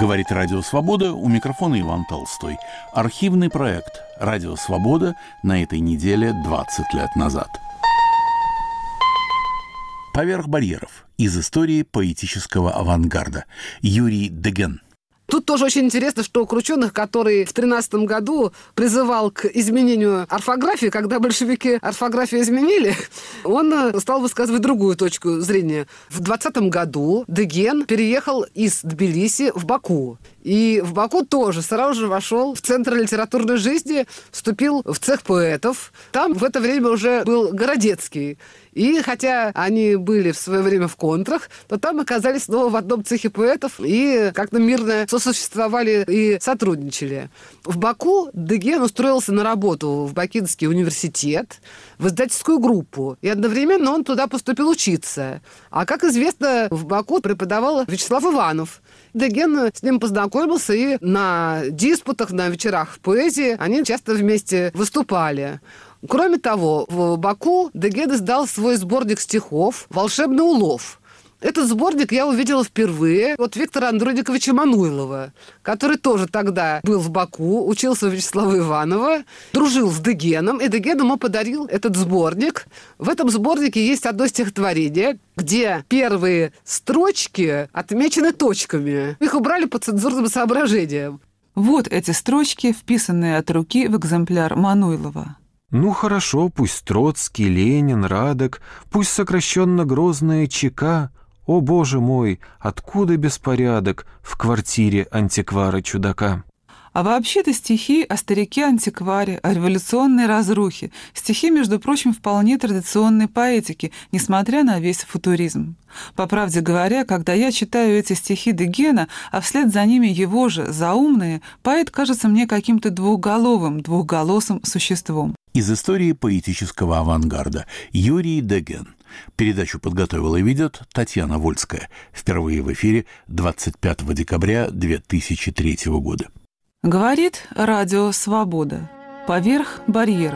Говорит Радио Свобода, у микрофона Иван Толстой. Архивный проект «Радио Свобода» на этой неделе 20 лет назад. «Поверх барьеров» из истории поэтического авангарда. Юрий Деген. Тут тоже очень интересно, что Крученых, который в 13 году призывал к изменению орфографии, когда большевики орфографию изменили, он стал высказывать другую точку зрения. В 20 году Деген переехал из Тбилиси в Баку. И в Баку тоже сразу же вошел в центр литературной жизни, вступил в цех поэтов. Там в это время уже был Городецкий. И хотя они были в свое время в контрах, то там оказались снова в одном цехе поэтов и как-то мирно сосуществовали и сотрудничали. В Баку Деген устроился на работу в Бакинский университет, в издательскую группу. И одновременно он туда поступил учиться. А, как известно, в Баку преподавал Вячеслав Иванов. Деген с ним познакомился, и на диспутах, на вечерах поэзии они часто вместе выступали. Кроме того, в Баку Деген издал свой сборник стихов «Волшебный улов». Этот сборник я увидела впервые от Виктора Андрониковича Мануйлова, который тоже тогда был в Баку, учился у Вячеслава Иванова, дружил с Дегеном, и Деген ему подарил этот сборник. В этом сборнике есть одно стихотворение, где первые строчки отмечены точками. Их убрали по цензурным соображениям. Вот эти строчки, вписанные от руки в экземпляр Мануйлова. Ну хорошо, пусть Троцкий, Ленин, Радек, пусть сокращенно грозная ЧК. О, Боже мой, откуда беспорядок в квартире антиквара-чудака? А вообще-то стихи о старике-антикваре, о революционной разрухе. Стихи, между прочим, вполне традиционной поэтики, несмотря на весь футуризм. По правде говоря, когда я читаю эти стихи Дегена, а вслед за ними его же, заумные, поэт кажется мне каким-то двухголосым существом. Из истории поэтического авангарда. Юрий Деген. Передачу подготовила и ведет Татьяна Вольская. Впервые в эфире 25 декабря 2003 года. Говорит Радио Свобода. Поверх барьеров.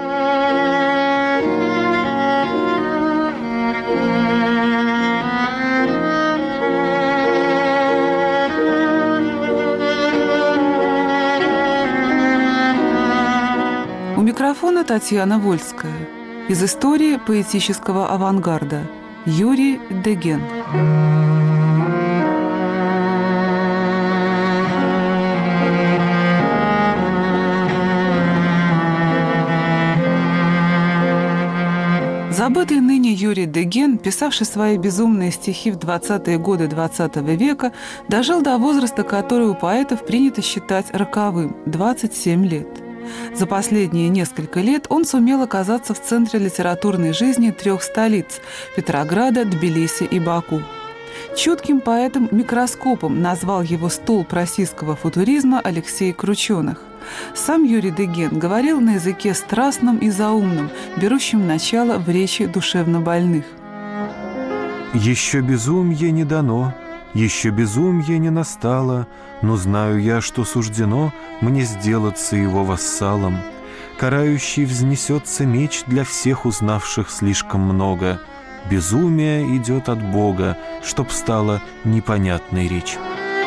У микрофона Татьяна Вольская. Из истории поэтического авангарда. Юрий Деген. Забытый ныне Юрий Деген, писавший свои безумные стихи в 20-е годы XX века, дожил до возраста, который у поэтов принято считать роковым – 27 лет. За последние несколько лет он сумел оказаться в центре литературной жизни 3 столиц – Петрограда, Тбилиси и Баку. Чутким поэтом-микроскопом назвал его столб российского футуризма Алексей Крученых. Сам Юрий Деген говорил на языке страстном и заумном, берущем начало в речи душевнобольных. «Еще безумье не дано, еще безумье не настало, но знаю я, что суждено мне сделаться его вассалом. Карающий взнесется меч для всех узнавших слишком много. Безумие идет от Бога, чтоб стала непонятной речь».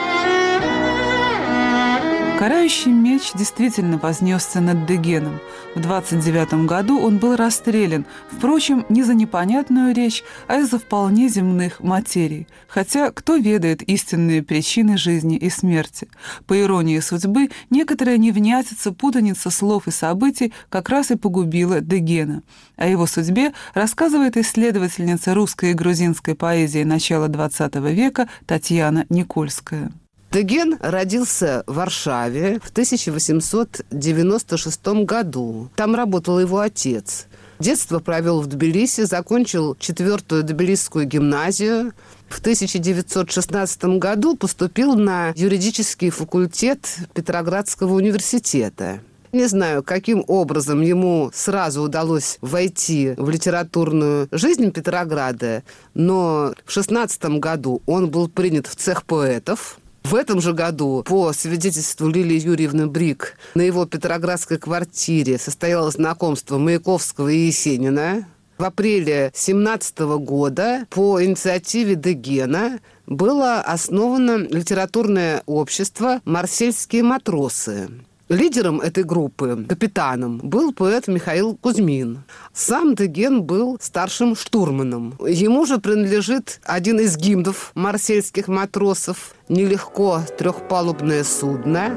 Карающий меч действительно вознесся над Дегеном. В 29 году он был расстрелян, впрочем, не за непонятную речь, а из-за вполне земных материй. Хотя кто ведает истинные причины жизни и смерти? По иронии судьбы, некоторая невнятица, путаница слов и событий как раз и погубила Дегена. О его судьбе рассказывает исследовательница русской и грузинской поэзии начала XX века Татьяна Никольская. Деген родился в Варшаве в 1896 году. Там работал его отец. Детство провел в Тбилиси, закончил 4-ю Тбилисскую гимназию. В 1916 году поступил на юридический факультет Петроградского университета. Не знаю, каким образом ему сразу удалось войти в литературную жизнь Петрограда, но в 1916 году он был принят в цех поэтов. В этом же году, по свидетельству Лилии Юрьевны Брик, на его петроградской квартире состоялось знакомство Маяковского и Есенина. В апреле 1917 года по инициативе Дегена было основано литературное общество «Марсельские матросы». Лидером этой группы, капитаном, был поэт Михаил Кузьмин. Сам Деген был старшим штурманом. Ему же принадлежит один из гимнов марсельских матросов «Нелегко трехпалубное судно».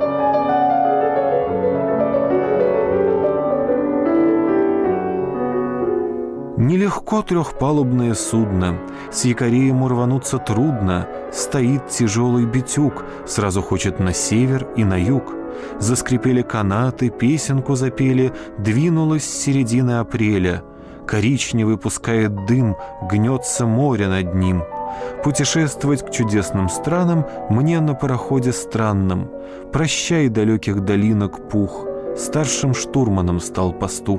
Нелегко трехпалубное судно, с якорей ему рвануться трудно, стоит тяжелый битюк, сразу хочет на север и на юг. Заскрипели канаты, песенку запели, двинулась с середины апреля. Коричневый пускает дым, гнется море над ним. Путешествовать к чудесным странам мне на пароходе странном. Прощай, далеких долинок пух, старшим штурманом стал пастух.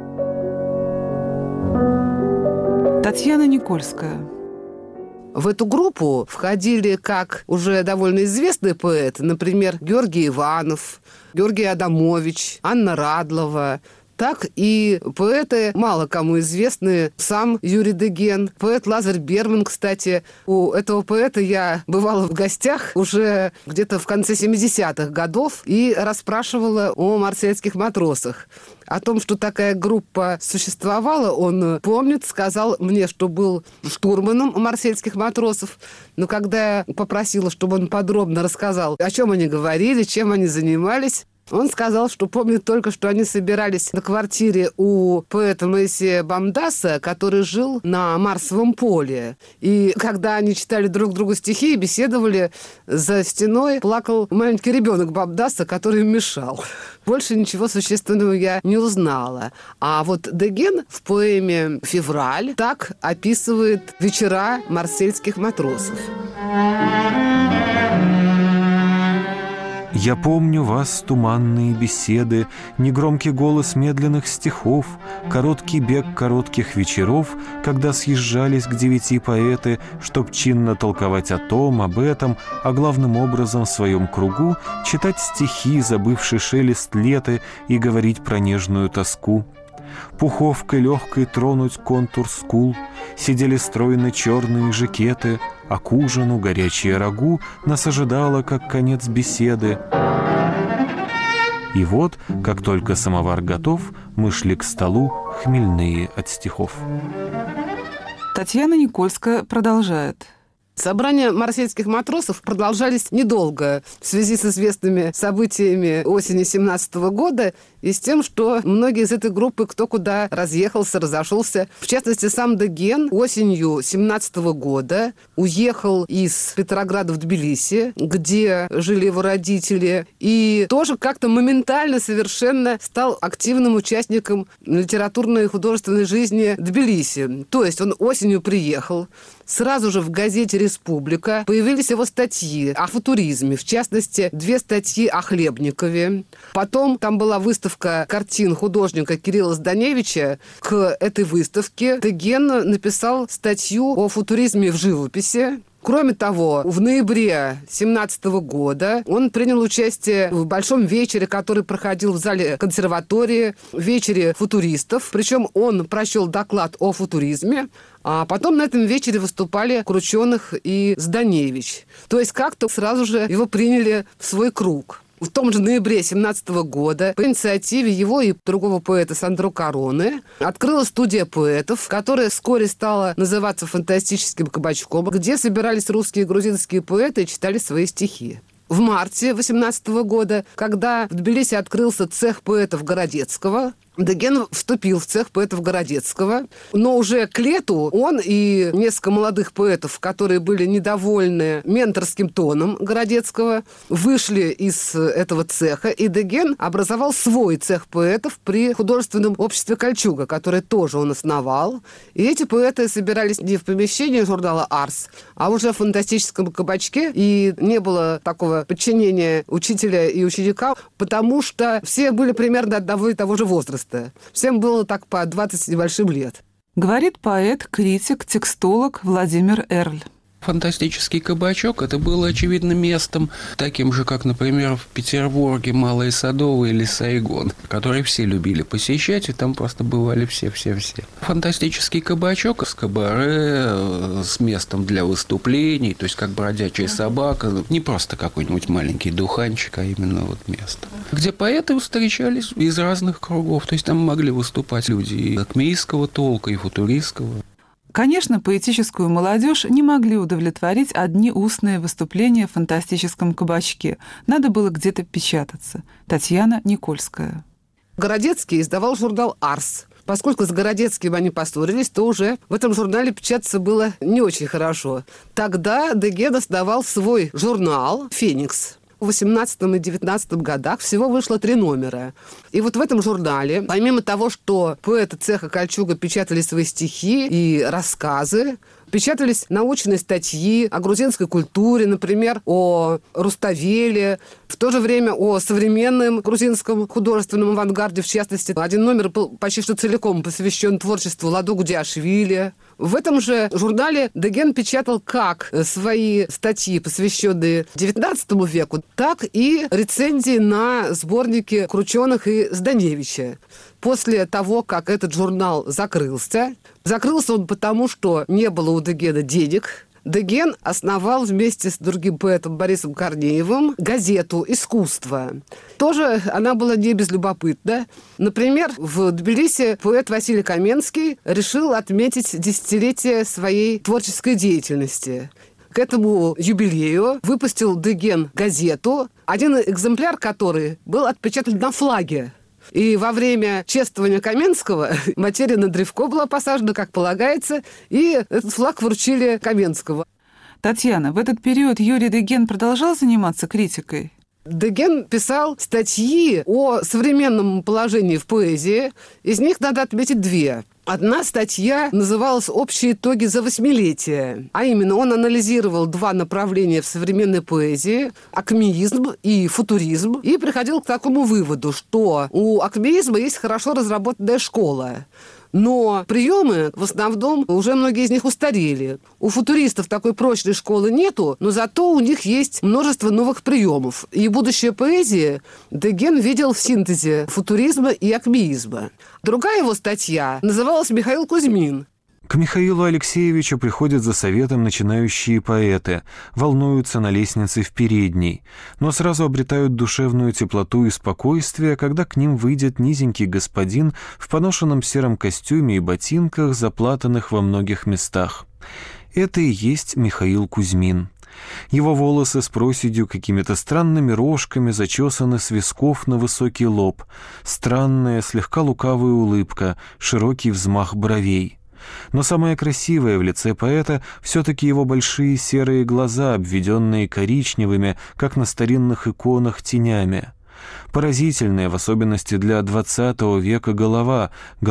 Татьяна Никольская. В эту группу входили как уже довольно известные поэты, например, Георгий Иванов, Георгий Адамович, Анна Радлова, так и поэты, мало кому известные, сам Юрий Деген, поэт Лазарь Берман, кстати. У этого поэта я бывала в гостях уже где-то в конце 70-х годов и расспрашивала о марсельских матросах. О том, что такая группа существовала, он помнит, сказал мне, что был штурманом марсельских матросов. Но когда я попросила, чтобы он подробно рассказал, о чем они говорили, чем они занимались, он сказал, что помнит только, что они собирались на квартире у поэта Моисея Бамдаса, который жил на Марсовом поле. И когда они читали друг другу стихи и беседовали, за стеной плакал маленький ребенок Бамдаса, который им мешал. Больше ничего существенного я не узнала. А вот Деген в поэме «Февраль» так описывает вечера марсельских матросов. Я помню вас, туманные беседы, негромкий голос медленных стихов, короткий бег коротких вечеров, когда съезжались к 9 поэты, чтоб чинно толковать о том, об этом, а главным образом в своем кругу читать стихи, забывший шелест лета, и говорить про нежную тоску. Пуховкой легкой тронуть контур скул, сидели стройно черные жакеты, а к ужину горячее рагу нас ожидало, как конец беседы. И вот, как только самовар готов, мы шли к столу, хмельные от стихов. Татьяна Никольская продолжает. Собрания марсельских матросов продолжались недолго в связи с известными событиями осени 1917 года и с тем, что многие из этой группы кто куда разъехался, разошелся. В частности, сам Деген осенью 1917 года уехал из Петрограда в Тбилиси, где жили его родители, и тоже как-то моментально совершенно стал активным участником литературной и художественной жизни Тбилиси. То есть он осенью приехал, сразу же в газете «Республика» появились его статьи о футуризме, в частности, 2 статьи о Хлебникове. Потом там была выставка картин художника Кирилла Зданевича. К этой выставке Деген написал статью о футуризме в живописи. Кроме того, в ноябре 1917 года он принял участие в большом вечере, который проходил в зале консерватории, вечере футуристов. Причем он прочел доклад о футуризме, а потом на этом вечере выступали Крученых и Зданевич. То есть как-то сразу же его приняли в свой круг. В том же ноябре 1917 года по инициативе его и другого поэта Сандро Короны открылась студия поэтов, которая вскоре стала называться «Фантастическим кабачком», где собирались русские и грузинские поэты и читали свои стихи. В марте 1918 года, когда в Тбилиси открылся цех поэтов Городецкого, Деген вступил в цех поэтов Городецкого, но уже к лету он и несколько молодых поэтов, которые были недовольны менторским тоном Городецкого, вышли из этого цеха, и Деген образовал свой цех поэтов при художественном обществе «Кольчуга», которое тоже он основал. И эти поэты собирались не в помещении журнала «Арс», а уже в фантастическом кабачке, и не было такого подчинения учителя и ученика, потому что все были примерно одного и того же возраста. Всем было так по 20 с небольшим лет. Говорит поэт, критик, текстолог Владимир Эрль. Фантастический кабачок – это было, очевидно, местом, таким же, как, например, в Петербурге Малые Садовые или Сайгон, которые все любили посещать, и там просто бывали все-все-все. Фантастический кабачок с кабаре, с местом для выступлений, то есть как бродячая собака, не просто какой-нибудь маленький духанчик, а именно вот место, где поэты встречались из разных кругов, то есть там могли выступать люди и акмеистского толка, и футуристского. Конечно, поэтическую молодежь не могли удовлетворить одни устные выступления в фантастическом кабачке. Надо было где-то печататься. Татьяна Никольская. Городецкий издавал журнал «Арс». Поскольку с Городецким они поссорились, то уже в этом журнале печататься было не очень хорошо. Тогда Деген издавал свой журнал «Феникс». В 18 и 19 годах всего вышло 3 номера. И вот в этом журнале, помимо того, что поэты цеха «Кольчуга» печатали свои стихи и рассказы, печатались научные статьи о грузинской культуре, например, о Руставеле, в то же время о современном грузинском художественном авангарде. В частности, один номер был почти что целиком посвящен творчеству Ладо Гудяшвили. В этом же журнале Деген печатал как свои статьи, посвященные XIX веку, так и рецензии на сборники Крученых и Зданевича. После того, как этот журнал закрылся он потому, что не было у Дегена денег. Деген основал вместе с другим поэтом Борисом Корнеевым газету «Искусство». Тоже она была не безлюбопытна. Например, в Тбилиси поэт Василий Каменский решил отметить десятилетие своей творческой деятельности. К этому юбилею выпустил Деген газету, один экземпляр которой был отпечатан на флаге. И во время чествования Каменского материя на древко была посажена, как полагается, и этот флаг вручили Каменского. Татьяна, в этот период Юрий Деген продолжал заниматься критикой? Деген писал статьи о современном положении в поэзии. Из них надо отметить 2. Одна статья называлась «Общие итоги за 8-летие». А именно, он анализировал 2 направления в современной поэзии – акмеизм и футуризм. И приходил к такому выводу, что у акмеизма есть хорошо разработанная школа. Но приемы, в основном, уже многие из них устарели. У футуристов такой прочной школы нету, но зато у них есть множество новых приемов. И будущее поэзии Деген видел в синтезе футуризма и акмеизма. Другая его статья называлась «Михаил Кузьмин». К Михаилу Алексеевичу приходят за советом начинающие поэты, волнуются на лестнице в передней, но сразу обретают душевную теплоту и спокойствие, когда к ним выйдет низенький господин в поношенном сером костюме и ботинках, заплатанных во многих местах. Это и есть Михаил Кузьмин. Его волосы с проседью какими-то странными рожками зачесаны с висков на высокий лоб, странная, слегка лукавая улыбка, широкий взмах бровей. Но самое красивое в лице поэта все-таки его большие серые глаза, обведенные коричневыми, как на старинных иконах, тенями. Поразительная, в особенности для XX века, голова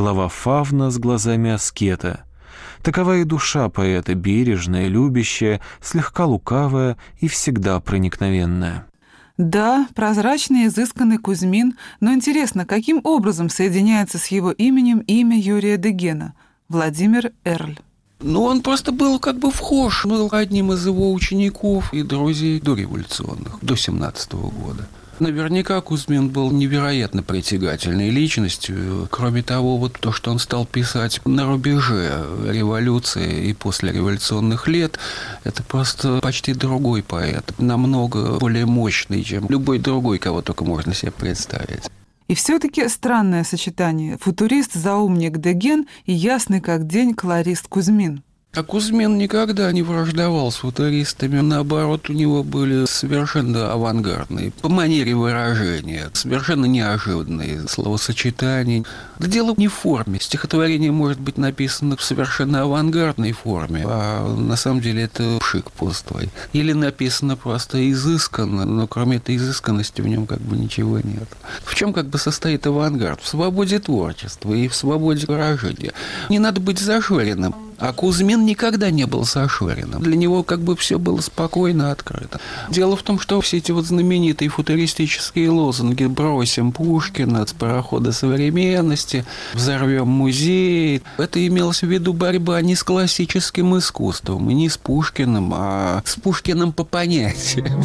фавна с глазами аскета. Такова и душа поэта, бережная, любящая, слегка лукавая и всегда проникновенная. Да, прозрачный, изысканный Кузьмин, но интересно, каким образом соединяется с его именем имя Юрия Дегена? Владимир Эрль. Он просто был как бы вхож, был одним из его учеников и друзей дореволюционных, до 17 года. Наверняка Кузьмин был невероятно притягательной личностью. Кроме того, вот то, что он стал писать на рубеже революции и послереволюционных лет, это просто почти другой поэт, намного более мощный, чем любой другой, кого только можно себе представить. И все-таки странное сочетание. Футурист-заумник Деген и ясный как день колорист Кузьмин. А Кузьмин никогда не враждовал с футуристами. Наоборот, у него были совершенно авангардные по манере выражения, совершенно неожиданные словосочетания. Да дело не в форме. Стихотворение может быть написано в совершенно авангардной форме, а на самом деле это пшик пустой. Или написано просто изысканно, но кроме этой изысканности в нем как бы ничего нет. В чем как бы состоит авангард? В свободе творчества и в свободе выражения. Не надо быть зажоренным. А Кузьмин никогда не был зашоренным. Для него как бы все было спокойно, открыто. Дело в том, что все эти вот знаменитые футуристические лозунги «бросим Пушкина с парохода современности», «взорвем музей», это имелось в виду борьба не с классическим искусством и не с Пушкиным, а с Пушкиным по понятиям.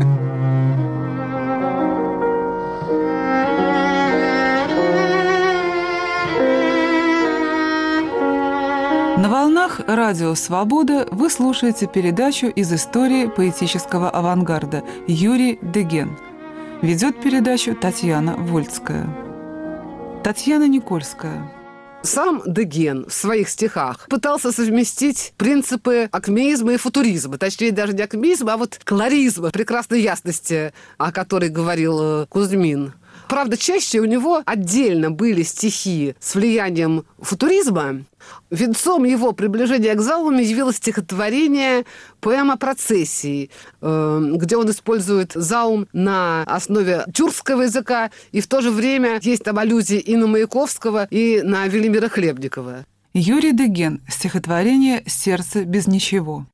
На волнах радио «Свобода» вы слушаете передачу из истории поэтического авангарда Юрий Деген. Ведет передачу Татьяна Вольская. Татьяна Никольская. Сам Деген в своих стихах пытался совместить принципы акмеизма и футуризма. Точнее, даже не акмеизма, а вот колоризма, прекрасной ясности, о которой говорил Кузьмин. Правда, чаще у него отдельно были стихи с влиянием футуризма. Венцом его приближения к залуме явилось стихотворение «Поэма процессии», где он использует заум на основе тюркского языка, и в то же время есть там аллюзии и на Маяковского, и на Велимира Хлебникова. Юрий Деген. Стихотворение «Сердце без ничего».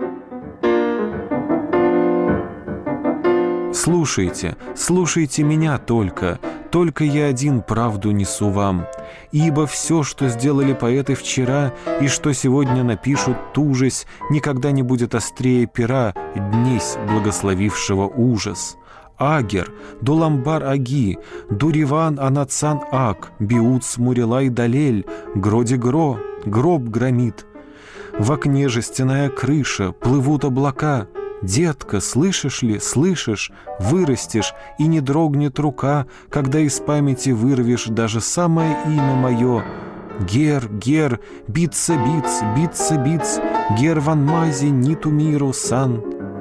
Слушайте, слушайте меня только я один правду несу вам. Ибо все, что сделали поэты вчера и что сегодня напишут, тужась, никогда не будет острее пера днесь благословившего ужас. Агер, Дуламбар Аги, Дуриван Анацан Ак, Биуц Мурилай Далель, Гроди-Гро, гроб громит. В окне жестяная крыша, плывут облака. Детка, слышишь ли, слышишь, вырастешь, и не дрогнет рука, когда из памяти вырвешь даже самое имя мое. Гер, Гер, биться, биц, биться, биц, Гер ван мази ниту миру сан.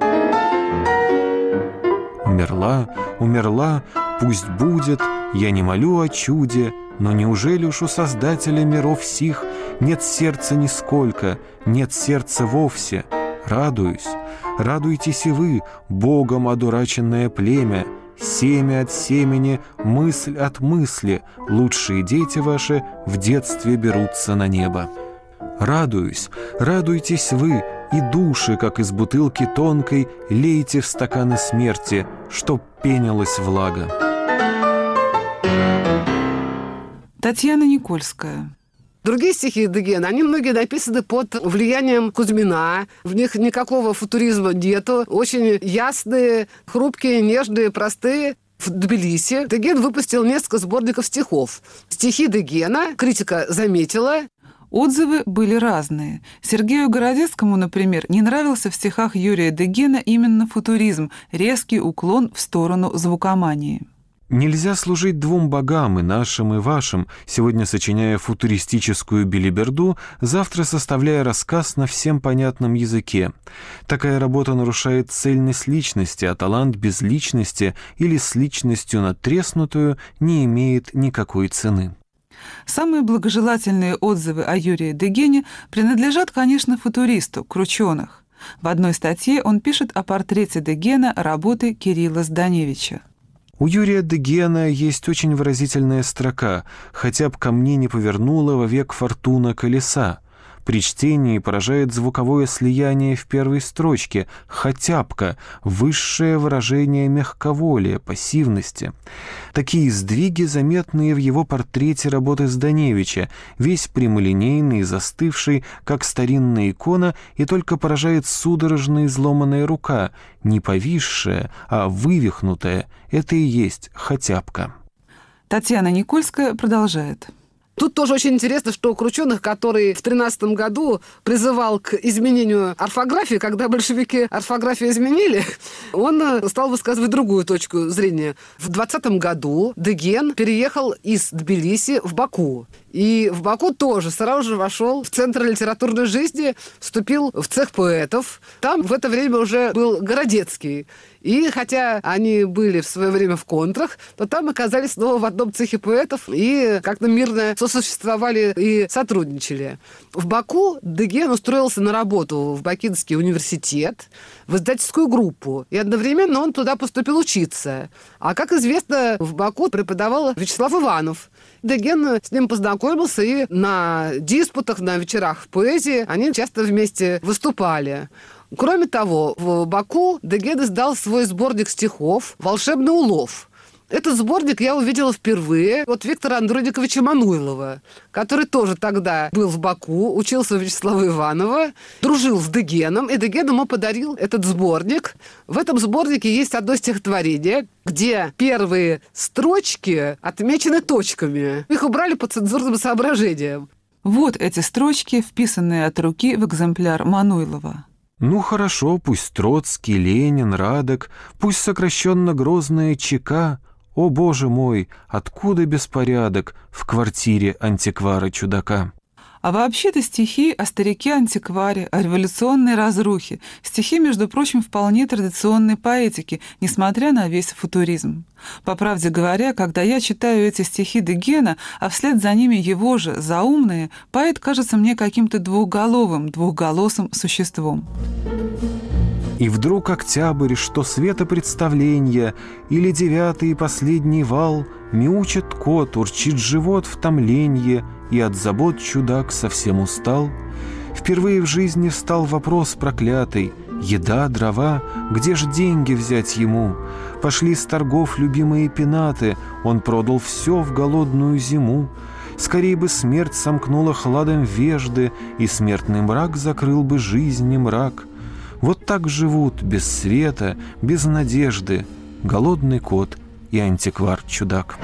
Умерла, умерла, пусть будет, я не молю о чуде, но неужели уж у Создателя миров сих нет сердца нисколько, нет сердца вовсе? Радуюсь, радуйтесь и вы, Богом одураченное племя, семя от семени, мысль от мысли, лучшие дети ваши в детстве берутся на небо. Радуюсь, радуйтесь вы, и души, как из бутылки тонкой, лейте в стаканы смерти, чтоб пенилась влага. Татьяна Никольская. Другие стихи Дегена, они многие написаны под влиянием Кузьмина. В них никакого футуризма нету. Очень ясные, хрупкие, нежные, простые. В Тбилиси Деген выпустил несколько сборников стихов. Стихи Дегена критика заметила. Отзывы были разные. Сергею Городецкому, например, не нравился в стихах Юрия Дегена именно футуризм, резкий уклон в сторону звукомании. Нельзя служить двум богам, и нашим, и вашим, сегодня сочиняя футуристическую белиберду, завтра составляя рассказ на всем понятном языке. Такая работа нарушает цельность личности, а талант без личности или с личностью надтреснутую не имеет никакой цены. Самые благожелательные отзывы о Юрии Дегене принадлежат, конечно, футуристу Крученых. В одной статье он пишет о портрете Дегена работы Кирилла Зданевича. У Юрия Дегена есть очень выразительная строка «Хотя б ко мне не повернула вовек фортуна колеса». При чтении поражает звуковое слияние в первой строчке «хотябка» — высшее выражение мягковолия, пассивности. Такие сдвиги заметные в его портрете работы Зданевича, весь прямолинейный, застывший, как старинная икона, и только поражает судорожно изломанная рука, не повисшая, а вывихнутая. Это и есть хотябка. Татьяна Никольская продолжает. Тут тоже очень интересно, что Крученых, который в 13 году призывал к изменению орфографии, когда большевики орфографию изменили, он стал высказывать другую точку зрения. В 20 году Деген переехал из Тбилиси в Баку. И в Баку тоже сразу же вошел в центр литературной жизни, вступил в цех поэтов. Там в это время уже был Городецкий. И хотя они были в свое время в контрах, то там оказались снова в одном цехе поэтов и как-то мирно сосуществовали и сотрудничали. В Баку Деген устроился на работу в Бакинский университет, в издательскую группу. И одновременно он туда поступил учиться. А, как известно, в Баку преподавал Вячеслав Иванов. Деген с ним познакомился, и на диспутах, на вечерах поэзии они часто вместе выступали. Кроме того, в Баку Деген издал свой сборник стихов «Волшебный улов». Этот сборник я увидела впервые от Виктора Андрониковича Мануйлова, который тоже тогда был в Баку, учился у Вячеслава Иванова, дружил с Дегеном, и Деген ему подарил этот сборник. В этом сборнике есть одно стихотворение, где первые строчки отмечены точками. Их убрали по цензурным соображениям. Вот эти строчки, вписанные от руки в экземпляр Мануйлова. Ну хорошо, пусть Троцкий, Ленин, Радек, пусть сокращенно грозная ЧК. О, Боже мой, откуда беспорядок в квартире антиквара-чудака? А вообще-то стихи о старике-антикваре, о революционной разрухе. Стихи, между прочим, вполне традиционной поэтики, несмотря на весь футуризм. По правде говоря, когда я читаю эти стихи Дегена, а вслед за ними его же, заумные, поэт кажется мне каким-то двухголосым существом. И вдруг октябрь, что светопредставление, или девятый и последний вал, мяучит кот, урчит живот в томленье, и от забот чудак совсем устал. Впервые в жизни встал вопрос проклятый: еда, дрова, где ж деньги взять ему? Пошли с торгов любимые пенаты, он продал все в голодную зиму. Скорей бы смерть сомкнула хладом вежды, и смертный мрак закрыл бы жизни мрак. Вот так живут без света, без надежды голодный кот и антиквар-чудак.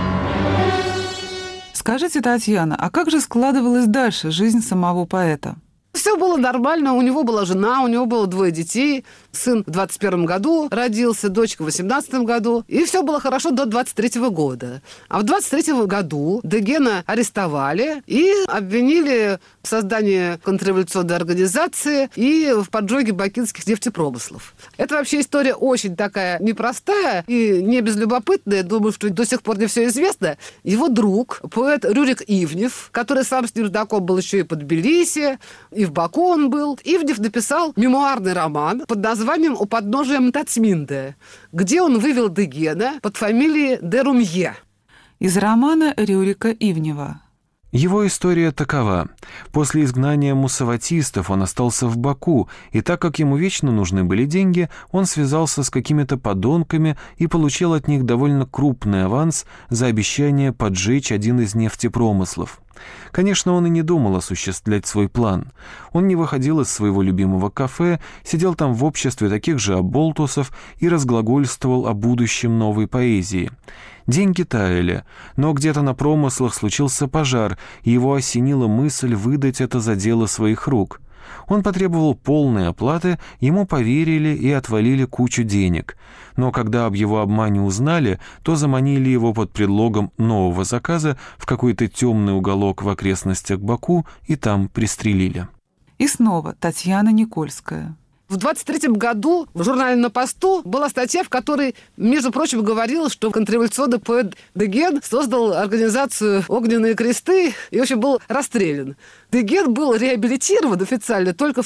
Скажите, Татьяна, а как же складывалась дальше жизнь самого поэта? Все было нормально, у него была жена, у него было 2 детей. Сын в 21 году родился, дочка в 18 году. И все было хорошо до 23 года. А в 23 году Дегена арестовали и обвинили в создании контрреволюционной организации и в поджоге бакинских нефтепромыслов. Это вообще история очень такая непростая и не безлюбопытная. Думаю, что до сих пор не все известно. Его друг, поэт Рюрик Ивнев, который сам с ним знаком был еще и под Тбилиси, и в Баку он был. Ивнев написал мемуарный роман под названием «У подножия Мтацминда», где он вывел Дегена под фамилией де Румье. Из романа Рюрика Ивнева. Его история такова. После изгнания муссаватистов он остался в Баку, и так как ему вечно нужны были деньги, он связался с какими-то подонками и получил от них довольно крупный аванс за обещание поджечь один из нефтепромыслов. Конечно, он и не думал осуществлять свой план. Он не выходил из своего любимого кафе, сидел там в обществе таких же оболтусов и разглагольствовал о будущем новой поэзии. Деньги таяли, но где-то на промыслах случился пожар, и его осенила мысль выдать это за дело своих рук. Он потребовал полной оплаты, ему поверили и отвалили кучу денег. Но когда об его обмане узнали, то заманили его под предлогом нового заказа в какой-то темный уголок в окрестностях Баку и там пристрелили. И снова Татьяна Никольская. В 23 году в журнале «На посту» была статья, в которой, между прочим, говорилось, что контрреволюционный поэт Деген создал организацию «Огненные кресты» и, в общем, был расстрелян. Деген был реабилитирован официально только в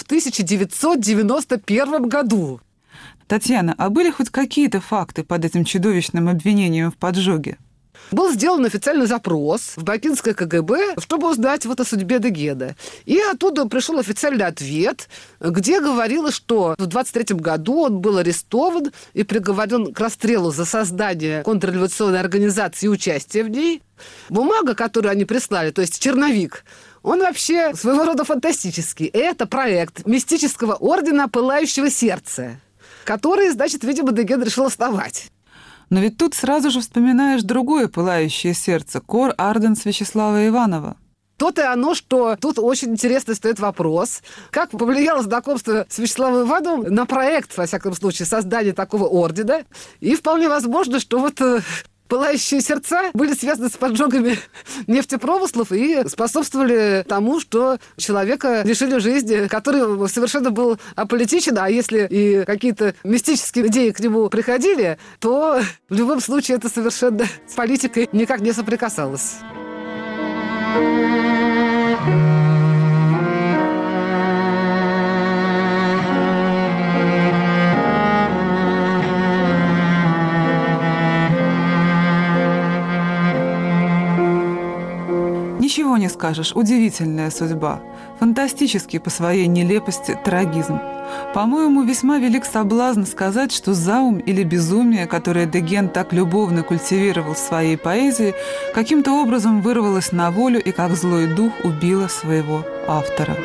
1991 году. Татьяна, а были хоть какие-то факты под этим чудовищным обвинением в поджоге? Был сделан официальный запрос в бакинское КГБ, чтобы узнать вот о судьбе Дегена. И оттуда пришел официальный ответ, где говорилось, что в 23 году он был арестован и приговорен к расстрелу за создание контрреволюционной организации и участие в ней. Бумага, которую они прислали, то есть черновик, он вообще своего рода фантастический. Это проект мистического ордена «Пылающего сердца», который, значит, видимо, Деген решил основать. Но ведь тут сразу же вспоминаешь другое пылающее сердце — Кор Арденс Вячеслава Иванова. То-то и оно, что тут очень интересно стоит вопрос, как повлияло знакомство с Вячеславом Ивановым на проект, во всяком случае, создания такого ордена. И вполне возможно, что вот пылающие сердца были связаны с поджогами нефтепромыслов и способствовали тому, что человека лишили жизни, который совершенно был аполитичен, а если и какие-то мистические идеи к нему приходили, то в любом случае это совершенно с политикой никак не соприкасалось. Ничего не скажешь, удивительная судьба, фантастический по своей нелепости трагизм. По-моему, весьма велик соблазн сказать, что заум или безумие, которое Деген так любовно культивировал в своей поэзии, каким-то образом вырвалось на волю и как злой дух убило своего автора.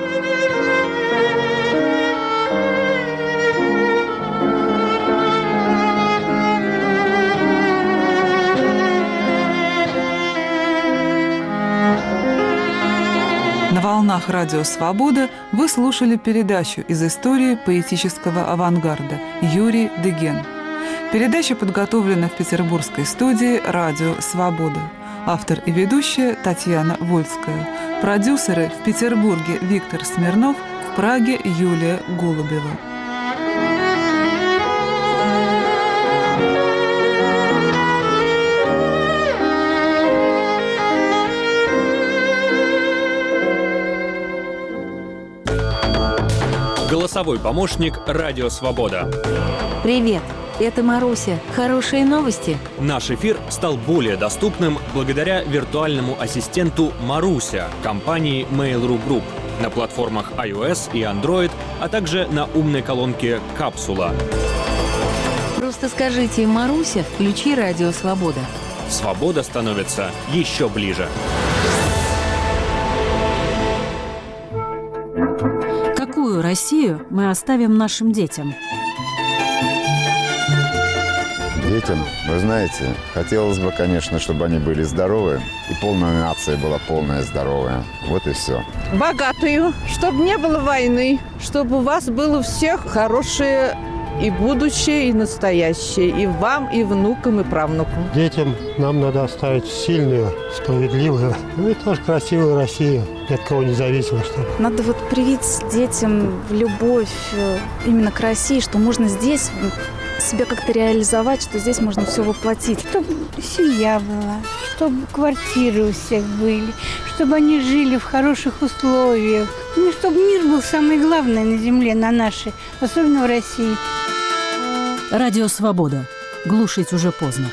На волнах радио «Свобода» вы слушали передачу из истории поэтического авангарда Юрий Деген. Передача подготовлена в петербургской студии радио «Свобода». Автор и ведущая Татьяна Вольская. Продюсеры в Петербурге Виктор Смирнов, в Праге Юлия Голубева. Голосовой помощник «Радио Свобода». Привет, это Маруся. Хорошие новости? Наш эфир стал более доступным благодаря виртуальному ассистенту Маруся компании Mail.ru Group на платформах iOS и Android, а также на умной колонке «Капсула». Просто скажите: «Маруся, включи «Радио Свобода». Свобода становится еще ближе. Какую Россию мы оставим нашим детям? Детям, вы знаете, хотелось бы, конечно, чтобы они были здоровы, и полная нация была полная здоровая. Вот и все. Богатую, чтобы не было войны, чтобы у вас было у всех хорошее и будущее, и настоящее, и вам, и внукам, и правнукам. Детям нам надо оставить сильную, справедливую, ну и тоже красивую Россию, ни от кого не зависимо. Чтобы. Надо вот привить детям любовь именно к России, что можно здесь себя как-то реализовать, что здесь можно все воплотить. Чтобы семья была, чтобы квартиры у всех были, чтобы они жили в хороших условиях. Ну, чтобы мир был самое главное на земле, на нашей, особенно в России. Радио «Свобода». Глушить уже поздно.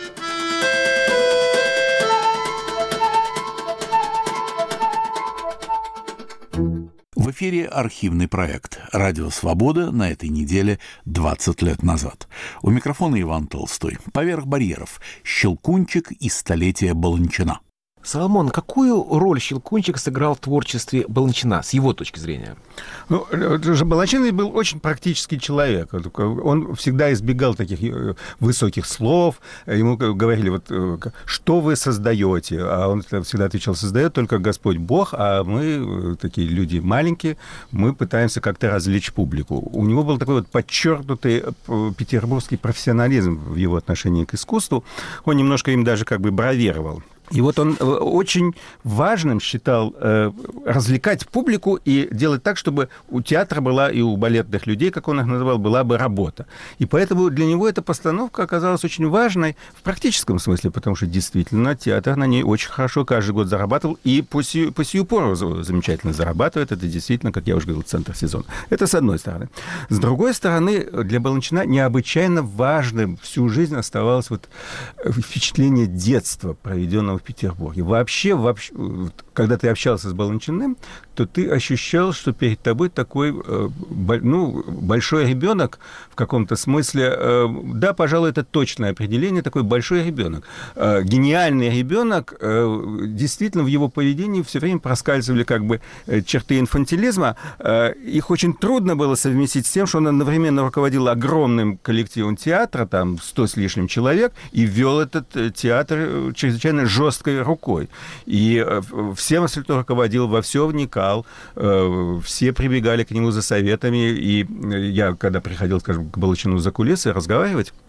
В эфире архивный проект «Радио Свобода» на этой неделе 20 лет назад. У микрофона Иван Толстой. «Поверх барьеров. Щелкунчик и столетие Баланчина». Соломон, какую роль Щелкунчик сыграл в творчестве Баланчина, с его точки зрения? Ну, Баланчин был очень практический человек. Он всегда избегал таких высоких слов. Ему говорили, вот, что вы создаете? А он всегда отвечал: создает только Господь Бог, а мы, такие люди маленькие, мы пытаемся как-то развлечь публику. У него был такой вот подчеркнутый петербургский профессионализм в его отношении к искусству. Он немножко им даже как бы бравировал. И вот он очень важным считал развлекать публику и делать так, чтобы у театра была, и у балетных людей, как он их называл, была бы работа. И поэтому для него эта постановка оказалась очень важной в практическом смысле, потому что действительно театр на ней очень хорошо каждый год зарабатывал, и по сию пору замечательно зарабатывает. Это действительно, как я уже говорил, центр сезона. Это с одной стороны. С другой стороны, для Баланчина необычайно важным всю жизнь оставалось вот впечатление детства, проведенного в Петербурге. Вообще, когда ты общался с Баланчиным, то ты ощущал, что перед тобой такой большой ребенок в каком-то смысле. Да, пожалуй, это точное определение, такой большой ребенок. Гениальный ребенок, действительно, в его поведении все время проскальзывали как бы черты инфантилизма. Их очень трудно было совместить с тем, что он одновременно руководил огромным коллективом театра, там 100 с лишним человек, и вел этот театр чрезвычайно жесткой рукой. И всем остальным руководил, во все вникал, все прибегали к нему за советами, и я, когда приходил, скажем, к Баланчину за кулисы разговаривать,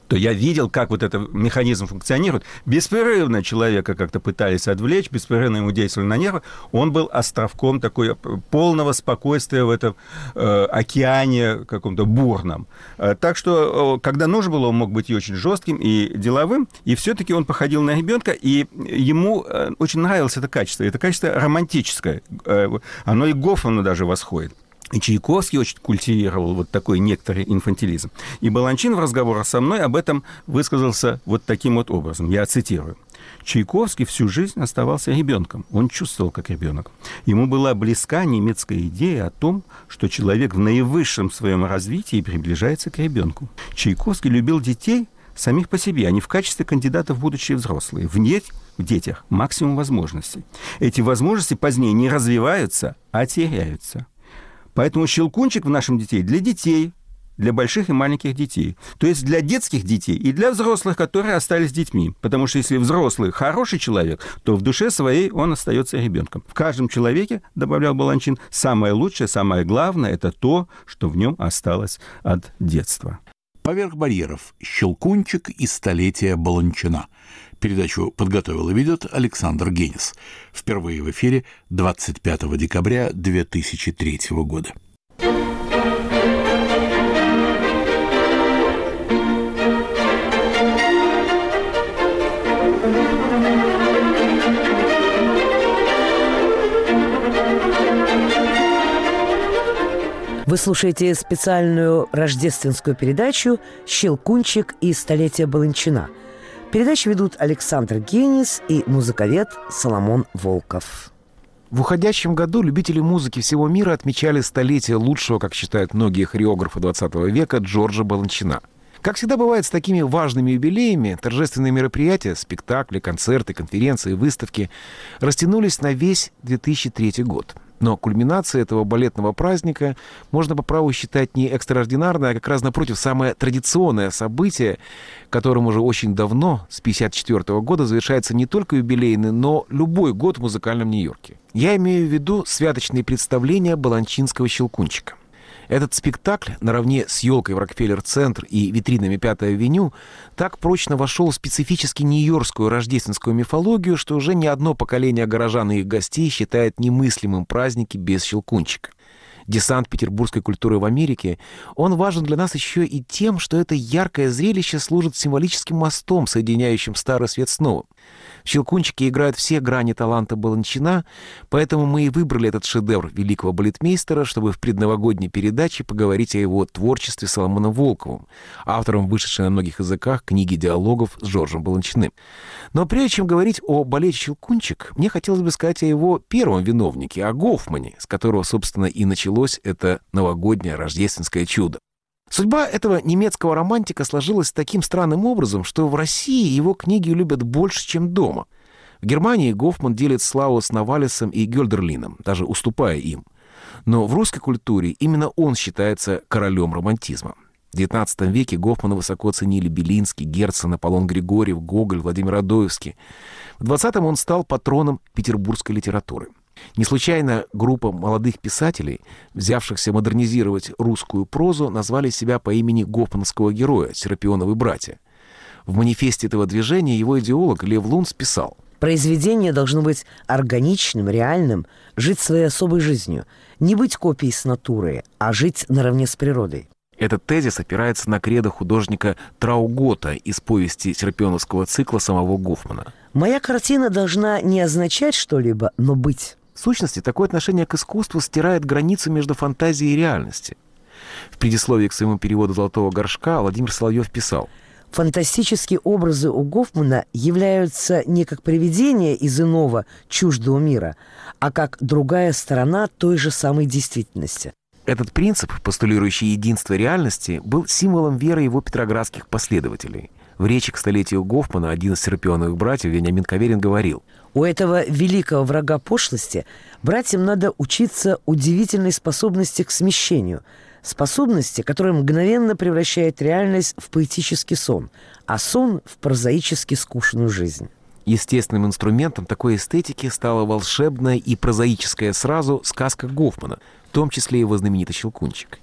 то я видел, как вот этот механизм функционирует. Беспрерывно человека как-то пытались отвлечь, беспрерывно ему действовали на нервы. Он был островком такой полного спокойствия в этом океане каком-то бурном. Так что, когда нужно было, он мог быть и очень жестким, и деловым, и все-таки он походил на ребенка, и ему очень нравилось это качество. Это качество романтическое. Оно и Гофману даже восходит. И Чайковский очень культивировал вот такой некоторый инфантилизм. И Баланчин в разговорах со мной об этом высказался вот таким вот образом. Я цитирую. Чайковский всю жизнь оставался ребенком. Он чувствовал как ребенок. Ему была близка немецкая идея о том, что человек в наивысшем своем развитии приближается к ребенку. Чайковский любил детей самих по себе, а не в качестве кандидатов в будущие взрослые. В детях максимум возможностей. Эти возможности позднее не развиваются, а теряются. Поэтому «Щелкунчик» в нашем детей для детей, для больших и маленьких детей. То есть для детских детей и для взрослых, которые остались детьми. Потому что если взрослый хороший человек, то в душе своей он остается ребенком. В каждом человеке, добавлял Баланчин, самое лучшее, самое главное – это то, что в нем осталось от детства. «Поверх барьеров. Щелкунчик и столетие Баланчина». Передачу подготовил и ведет Александр Генис. Впервые в эфире 25 декабря 2003 года. Вы слушаете специальную рождественскую передачу «Щелкунчик и столетие Баланчина». Передачу ведут Александр Генис и музыковед Соломон Волков. В уходящем году любители музыки всего мира отмечали столетие лучшего, как считают многие хореографы XX века, Джорджа Баланчина. Как всегда бывает с такими важными юбилеями, торжественные мероприятия, спектакли, концерты, конференции, выставки растянулись на весь 2003 год. Но кульминацией этого балетного праздника можно по праву считать не экстраординарное, а как раз напротив самое традиционное событие, которым уже очень давно, с 1954 года, завершается не только юбилейный, но любой год в музыкальном Нью-Йорке. Я имею в виду святочные представления баланчинского «Щелкунчика». Этот спектакль, наравне с елкой в Рокфеллер-центр и витринами Пятой авеню, так прочно вошел в специфически нью-йоркскую рождественскую мифологию, что уже не одно поколение горожан и их гостей считает немыслимым праздники без «Щелкунчика». Десант петербургской культуры в Америке, он важен для нас еще и тем, что это яркое зрелище служит символическим мостом, соединяющим старый свет с новым. В «Щелкунчике» играют все грани таланта Баланчина, поэтому мы и выбрали этот шедевр великого балетмейстера, чтобы в предновогодней передаче поговорить о его творчестве с Соломоном Волковым, автором вышедшей на многих языках книги диалогов с Джорджем Баланчиным. Но прежде чем говорить о балете «Щелкунчик», мне хотелось бы сказать о его первом виновнике, о Гофмане, с которого, собственно, и началось это новогоднее рождественское чудо. Судьба этого немецкого романтика сложилась таким странным образом, что в России его книги любят больше, чем дома. В Германии Гофман делит славу с Новалисом и Гёльдерлином, даже уступая им. Но в русской культуре именно он считается королем романтизма. В XIX веке Гофмана высоко ценили Белинский, Герцен, Аполлон Григорьев, Гоголь, Владимир Адоевский. В XX он стал патроном петербургской литературы. Не случайно группа молодых писателей, взявшихся модернизировать русскую прозу, назвали себя по имени гофмановского героя «Серапионовы братья». В манифесте этого движения его идеолог Лев Лунц писал: «Произведение должно быть органичным, реальным, жить своей особой жизнью, не быть копией с натуры, а жить наравне с природой». Этот тезис опирается на кредо художника Траугота из повести серапионовского цикла самого Гофмана. «Моя картина должна не означать что-либо, но быть». В сущности, такое отношение к искусству стирает границу между фантазией и реальностью. В предисловии к своему переводу «Золотого горшка» Владимир Соловьев писал: «Фантастические образы у Гофмана являются не как привидения из иного, чуждого мира, а как другая сторона той же самой действительности». Этот принцип, постулирующий единство реальности, был символом веры его петроградских последователей. В речи к столетию Гофмана один из серапионовых братьев, Вениамин Каверин, говорил: «У этого великого врага пошлости братьям надо учиться удивительной способности к смещению, способности, которая мгновенно превращает реальность в поэтический сон, а сон в прозаически скучную жизнь». Естественным инструментом такой эстетики стала волшебная и прозаическая сразу сказка Гофмана, в том числе его знаменитый «Щелкунчик».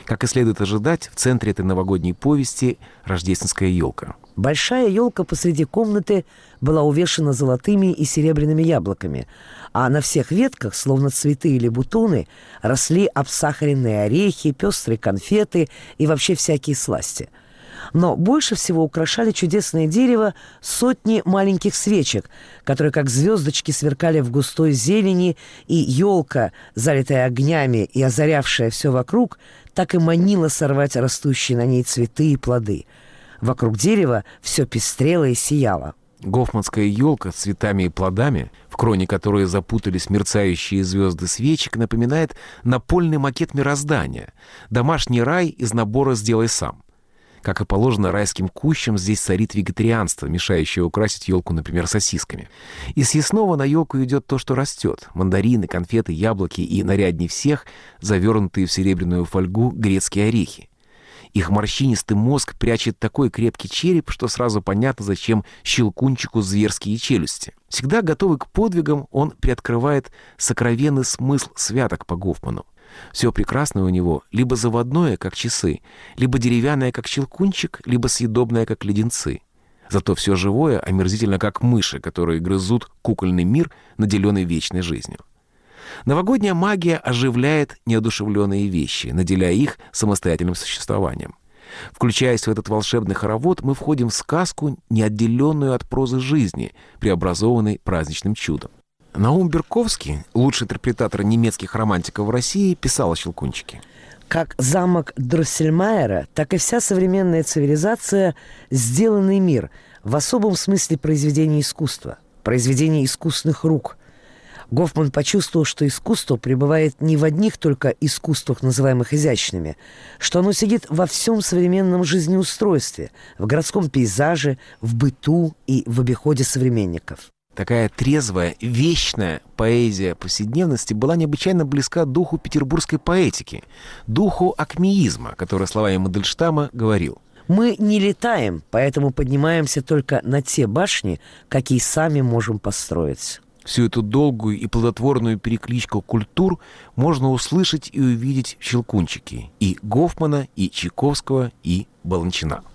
Как и следует ожидать, в центре этой новогодней повести рождественская елка. Большая елка посреди комнаты была увешана золотыми и серебряными яблоками, а на всех ветках, словно цветы или бутоны, росли обсахаренные орехи, пестрые конфеты и вообще всякие сласти. Но больше всего украшали чудесное дерево сотни маленьких свечек, которые как звездочки сверкали в густой зелени, и елка, залитая огнями и озарявшая все вокруг, так и манила сорвать растущие на ней цветы и плоды. Вокруг дерева все пестрело и сияло. Гофманская елка с цветами и плодами, в кроне которой запутались мерцающие звезды свечек, напоминает напольный макет мироздания, домашний рай из набора «Сделай сам». Как и положено райским кущам, здесь царит вегетарианство, мешающее украсить елку, например, сосисками. Из съестного на елку идет то, что растет. Мандарины, конфеты, яблоки и, нарядней всех, завернутые в серебряную фольгу грецкие орехи. Их морщинистый мозг прячет такой крепкий череп, что сразу понятно, зачем Щелкунчику зверские челюсти. Всегда готовый к подвигам, он приоткрывает сокровенный смысл святок по Гофману. Все прекрасное у него либо заводное, как часы, либо деревянное, как Щелкунчик, либо съедобное, как леденцы. Зато все живое омерзительно, как мыши, которые грызут кукольный мир, наделенный вечной жизнью. Новогодняя магия оживляет неодушевленные вещи, наделяя их самостоятельным существованием. Включаясь в этот волшебный хоровод, мы входим в сказку, неотделенную от прозы жизни, преобразованной праздничным чудом. Наум Берковский, лучший интерпретатор немецких романтиков в России, писал о Щелкунчике. Как замок Дроссельмайера, так и вся современная цивилизация – сделанный мир, в особом смысле произведение искусства, произведение искусных рук. Гофман почувствовал, что искусство пребывает не в одних только искусствах, называемых изящными, что оно сидит во всем современном жизнеустройстве, в городском пейзаже, в быту и в обиходе современников. Такая трезвая, вечная поэзия повседневности была необычайно близка духу петербургской поэтики, духу акмеизма, который словами Мандельштама говорил: «Мы не летаем, поэтому поднимаемся только на те башни, какие сами можем построить». Всю эту долгую и плодотворную перекличку культур можно услышать и увидеть в Щелкунчике и Гофмана, и Чайковского, и Баланчина.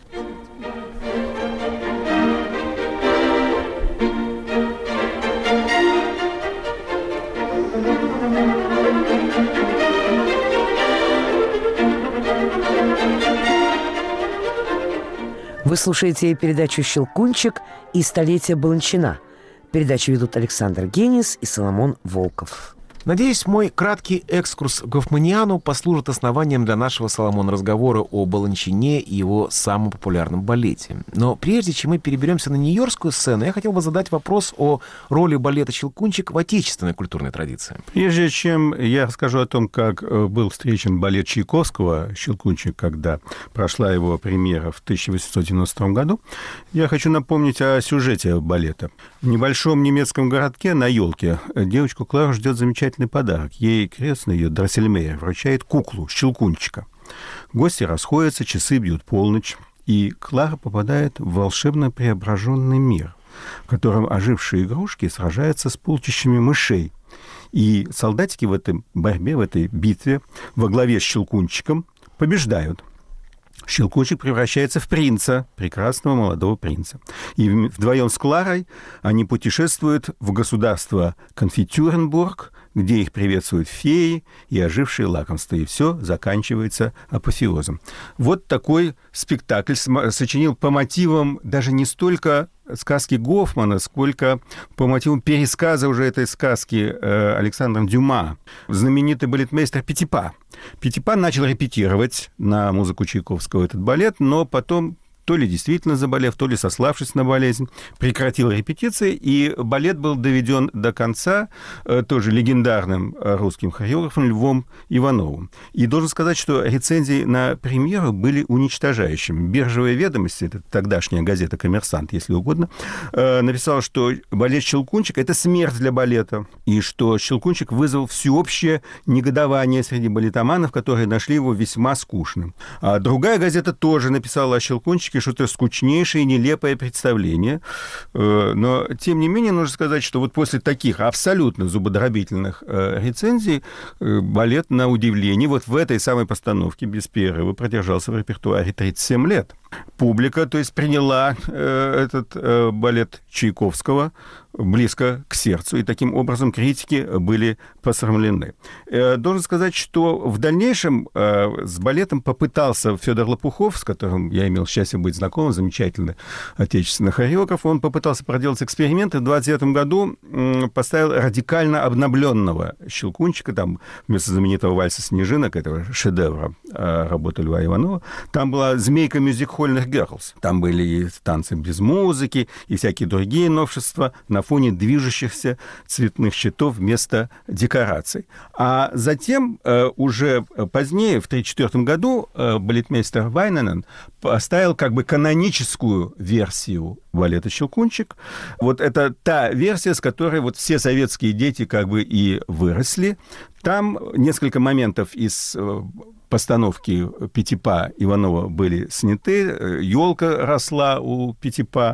Вы слушаете передачу «Щелкунчик» и «Столетие Баланчина». Передачу ведут Александр Генис и Соломон Волков. Надеюсь, мой краткий экскурс к Гофманиану послужит основанием для нашего, Соломон, разговора о Баланчине и его самом популярном балете. Но прежде чем мы переберемся на нью-йоркскую сцену, я хотел бы задать вопрос о роли балета «Щелкунчик» в отечественной культурной традиции. Прежде чем я расскажу о том, как был встречен балет Чайковского «Щелкунчик», когда прошла его премьера в 1892 году, я хочу напомнить о сюжете балета. В небольшом немецком городке на елке девочку Клару ждет замечательный подарок. Ей крестный, ее Дроссельмейер, вручает куклу Щелкунчика. Гости расходятся, часы бьют полночь, и Клара попадает в волшебно преображенный мир, в котором ожившие игрушки сражаются с полчищами мышей. И солдатики в этой борьбе, в этой битве во главе с Щелкунчиком побеждают. Щелкунчик превращается в принца, прекрасного молодого принца. И вдвоем с Кларой они путешествуют в государство Конфитюренбург, где их приветствуют феи и ожившие лакомства. И все заканчивается апофеозом. Вот такой спектакль сочинил по мотивам даже не столько сказки Гофмана, сколько по мотивам пересказа уже этой сказки Александром Дюма. Знаменитый балетмейстер Петипа. Петипа начал репетировать на музыку Чайковского этот балет, но потом, то ли действительно заболев, то ли сославшись на болезнь, прекратил репетиции, и балет был доведен до конца тоже легендарным русским хореографом Львом Ивановым. И должен сказать, что рецензии на премьеру были уничтожающими. «Биржевые ведомости», это тогдашняя газета «Коммерсант», если угодно, написала, что балет «Щелкунчик» — это смерть для балета, и что «Щелкунчик» вызвал всеобщее негодование среди балетоманов, которые нашли его весьма скучным. А другая газета тоже написала о «Щелкунчике», практически что-то скучнейшее и нелепое представление. Но, тем не менее, нужно сказать, что вот после таких абсолютно зубодробительных рецензий балет, на удивление, вот в этой самой постановке без перерыва продержался в репертуаре 37 лет. Публика, то есть, приняла этот балет Чайковского близко к сердцу, и таким образом критики были посрамлены. Должен сказать, что в дальнейшем с балетом попытался Федор Лопухов, с которым я имел счастье быть знакомым, замечательный отечественный хореограф, он попытался проделать эксперименты. В 1929 году поставил радикально обновленного Щелкунчика, там вместо знаменитого вальса «Снежинок», этого шедевра работы Льва Иванова, там была «Змейка мюзик-хольных герлс». Там были и танцы без музыки, и всякие другие новшества на фоне движущихся цветных щитов вместо декораций. А затем, уже позднее, в 1934 году, балетмейстер Вайненен поставил как бы каноническую версию балета «Щелкунчик». Вот это та версия, с которой вот все советские дети как бы и выросли. Там несколько моментов из постановки Пятипа Иванова были сняты, елка росла у Пятипа,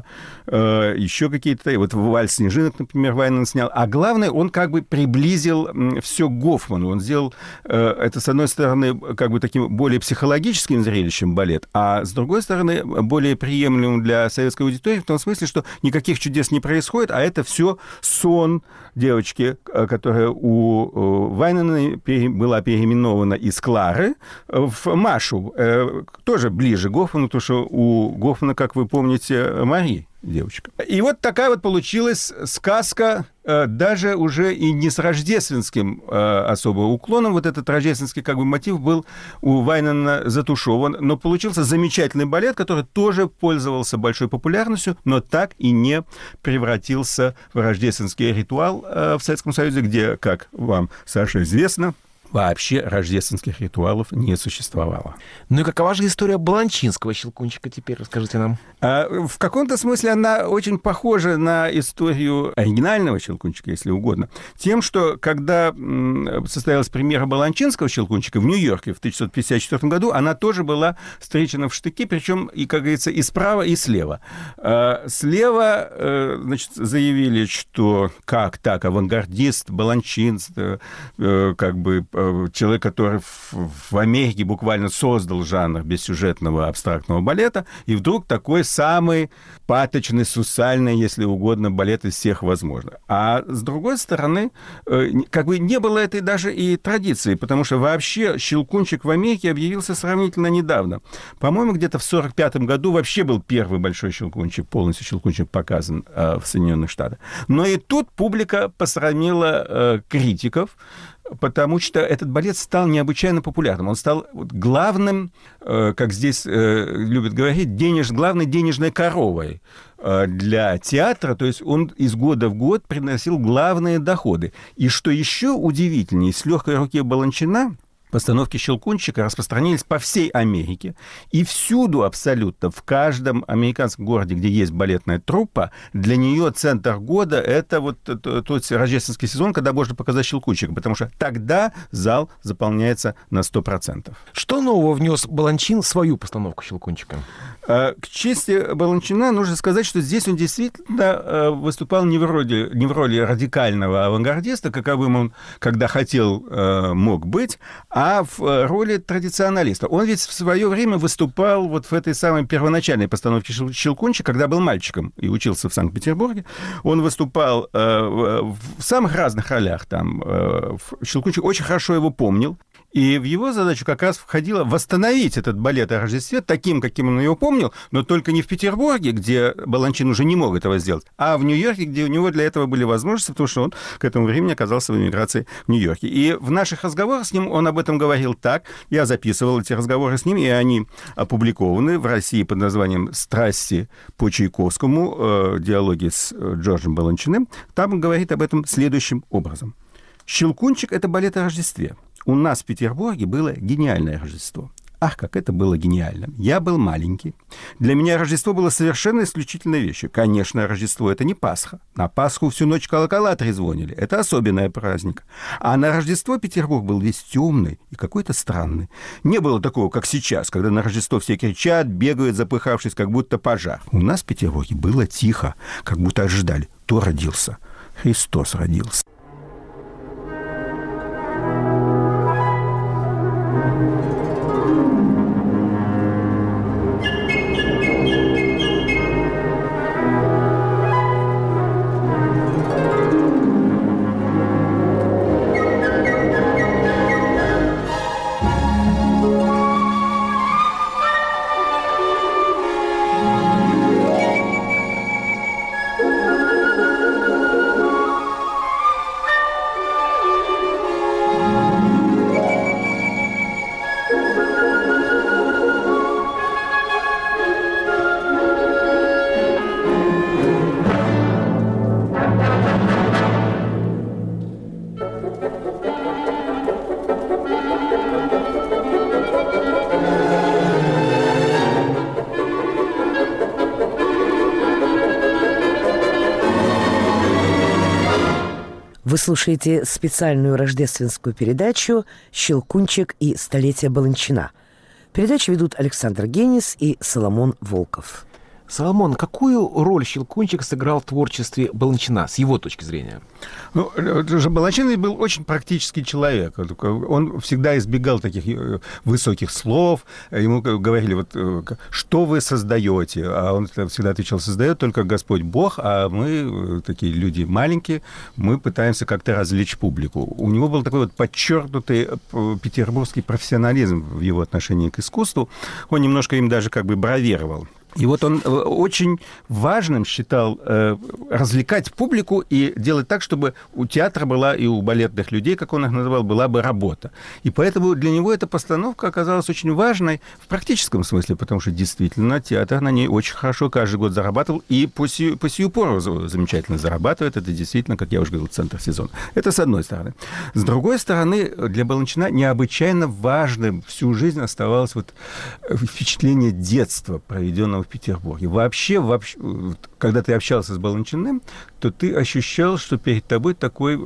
еще какие-то, вот вальс «Снежинок», например, Вайнен снял. А главное, он как бы приблизил все к Гофману. Он сделал это, с одной стороны, как бы таким более психологическим зрелищем балет, а с другой стороны, более приемлемым для советской аудитории, в том смысле, что никаких чудес не происходит, а это все сон девочки, которая у Вайнена была переименована из Клары в Машу, тоже ближе к Гофману, потому что у Гофмана, как вы помните, Мари девочка. И вот такая вот получилась сказка, даже уже и не с рождественским особо уклоном. Вот этот рождественский как бы мотив был у Вайнена затушеван, но получился замечательный балет, который тоже пользовался большой популярностью, но так и не превратился в рождественский ритуал в Советском Союзе, где, как вам, Саша, известно, вообще рождественских ритуалов не существовало. Ну и какова же история баланчинского Щелкунчика теперь, расскажите нам? В каком-то смысле она очень похожа на историю оригинального Щелкунчика, если угодно. Тем, что когда состоялась премьера баланчинского Щелкунчика в Нью-Йорке в 1954 году, она тоже была встречена в штыки, причем, и, как говорится, и справа, и слева. Слева, значит, заявили, что как так, авангардист, баланчист, как бы человек, который в Америке буквально создал жанр бессюжетного абстрактного балета, и вдруг такой самый паточный, сусальный, если угодно, балет из всех возможных. А с другой стороны, как бы не было этой даже и традиции, потому что вообще Щелкунчик в Америке объявился сравнительно недавно. По-моему, где-то в 1945 году вообще был первый большой Щелкунчик, полностью Щелкунчик показан в Соединенных Штатах. Но и тут публика посрамила критиков, потому что этот балет стал необычайно популярным. Он стал главным, как здесь любят говорить, главной денежной коровой для театра. То есть он из года в год приносил главные доходы. И что еще удивительнее, с легкой руки Баланчина постановки Щелкунчика распространились по всей Америке. И всюду абсолютно, в каждом американском городе, где есть балетная труппа, для нее центр года — это вот тот рождественский сезон, когда можно показать Щелкунчика, потому что тогда зал заполняется на 100%. Что нового внес Баланчин в свою постановку Щелкунчика? К чести Баланчина нужно сказать, что здесь он действительно выступал не в роли радикального авангардиста, каковым он, когда хотел, мог быть, а в роли традиционалиста. Он ведь в свое время выступал вот в этой самой первоначальной постановке Щелкунчика, когда был мальчиком и учился в Санкт-Петербурге. Он выступал в самых разных ролях там. Щелкунчик очень хорошо его помнил. И в его задачу как раз входило восстановить этот балет о Рождестве таким, каким он его помнил, но только не в Петербурге, где Баланчин уже не мог этого сделать, а в Нью-Йорке, где у него для этого были возможности, потому что он к этому времени оказался в эмиграции в Нью-Йорке. И в наших разговорах с ним он об этом говорил так. Я записывал эти разговоры с ним, и они опубликованы в России под названием «Страсти по Чайковскому. Диалоги с Джорджем Баланчиным». Там он говорит об этом следующим образом. «Щелкунчик — это балет о Рождестве. У нас в Петербурге было гениальное Рождество. Ах, как это было гениально. Я был маленький. Для меня Рождество было совершенно исключительной вещью. Конечно, Рождество — это не Пасха. На Пасху всю ночь колокола трезвонили. Это особенный праздник. А на Рождество Петербург был весь темный и какой-то странный. Не было такого, как сейчас, когда на Рождество все кричат, бегают, запыхавшись, как будто пожар. У нас в Петербурге было тихо, как будто ожидали. Кто родился? Христос родился. Вы слушаете специальную рождественскую передачу «Щелкунчик и столетие Баланчина». Передачу ведут Александр Генис и Соломон Волков. Соломон, какую роль Щелкунчик сыграл в творчестве Баланчина, с его точки зрения? Ну, Баланчин был очень практический человек. Он всегда избегал таких высоких слов. Ему говорили, вот, что вы создаете? А он всегда отвечал, создает только Господь Бог, а мы, такие люди маленькие, мы пытаемся как-то развлечь публику. У него был такой вот подчеркнутый петербургский профессионализм в его отношении к искусству. Он немножко им даже как бы бравировал. И вот он очень важным считал развлекать публику и делать так, чтобы у театра была и у балетных людей, как он их называл, была бы работа. И поэтому для него эта постановка оказалась очень важной в практическом смысле, потому что действительно театр на ней очень хорошо каждый год зарабатывал и по сию пору замечательно зарабатывает. Это действительно, как я уже говорил, центр сезона. Это с одной стороны. С другой стороны, для Баланчина необычайно важным всю жизнь оставалось вот впечатление детства, проведенного в Петербурге. Вообще, когда ты общался с Баланчиным, то ты ощущал, что перед тобой такой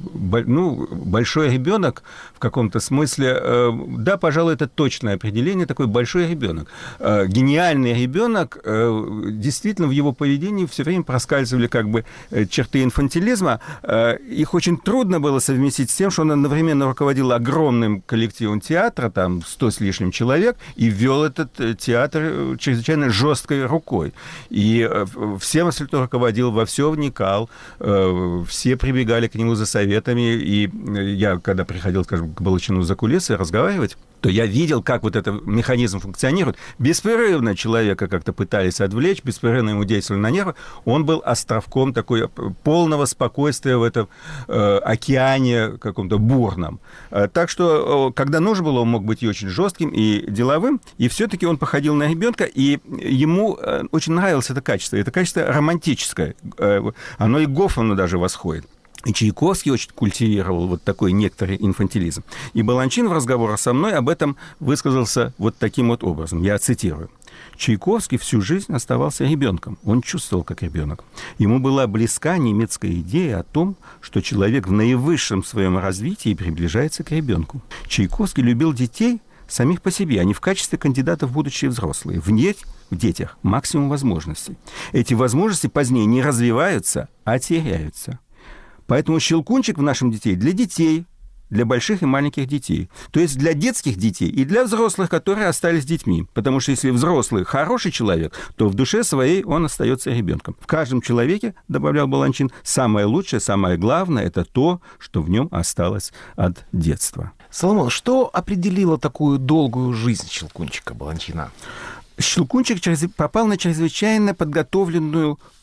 большой ребенок в каком-то смысле. Да, пожалуй, это точное определение, такой большой ребенок. Гениальный ребенок, действительно, в его поведении все время проскальзывали как бы черты инфантилизма. Их очень трудно было совместить с тем, что он одновременно руководил огромным коллективом театра, там 100 с лишним человек, и вел этот театр чрезвычайно жесткой рукой. И всем абсолютно руководил, во все вникал, все прибегали к нему за советами, и я, когда приходил, скажем, к Баланчину за кулисы разговаривать, то я видел, как вот этот механизм функционирует. Беспрерывно человека как-то пытались отвлечь, беспрерывно ему действовали на нервы. Он был островком такой полного спокойствия в этом океане каком-то бурном. Так что, когда нужно было, он мог быть и очень жестким, и деловым, и все-таки он походил на ребенка, и ему очень нравилось это качество. Это качество романтическое. Оно и Гофману даже восходит. И Чайковский очень культивировал вот такой некоторый инфантилизм. И Баланчин в разговорах со мной об этом высказался вот таким вот образом. Я цитирую. Чайковский всю жизнь оставался ребенком. Он чувствовал как ребенок. Ему была близка немецкая идея о том, что человек в наивысшем своем развитии приближается к ребенку. Чайковский любил детей самих по себе, а не в качестве кандидатов в будущие взрослые. В детях максимум возможностей. Эти возможности позднее не развиваются, а теряются. Поэтому Щелкунчик в нашем детей для детей, для больших и маленьких детей. То есть для детских детей и для взрослых, которые остались детьми. Потому что если взрослый хороший человек, то в душе своей он остается ребенком. В каждом человеке, добавлял Баланчин, самое лучшее, самое главное – это то, что в нем осталось от детства. Соломон, что определило такую долгую жизнь Щелкунчика Баланчина? Щелкунчик попал на чрезвычайно подготовленную